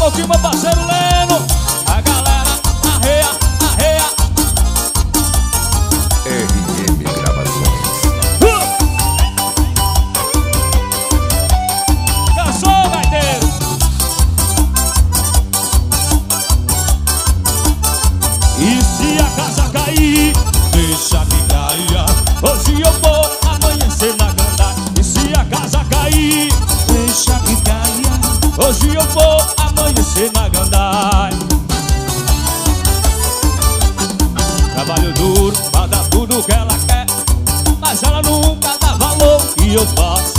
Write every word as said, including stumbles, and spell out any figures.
Alô, que meu parceiro Leno. A galera arreia, arreia. R M Gravações. uh! Cansou, gaiteiro. E se a casa cair, deixa que caia. Hoje eu vou amanhecer na gandaia. E se a casa cair, deixa que caia. Hoje eu vou amanhecer na gandaia. Trabalho duro pra dar tudo que ela quer, mas ela nunca dá valor que eu faço.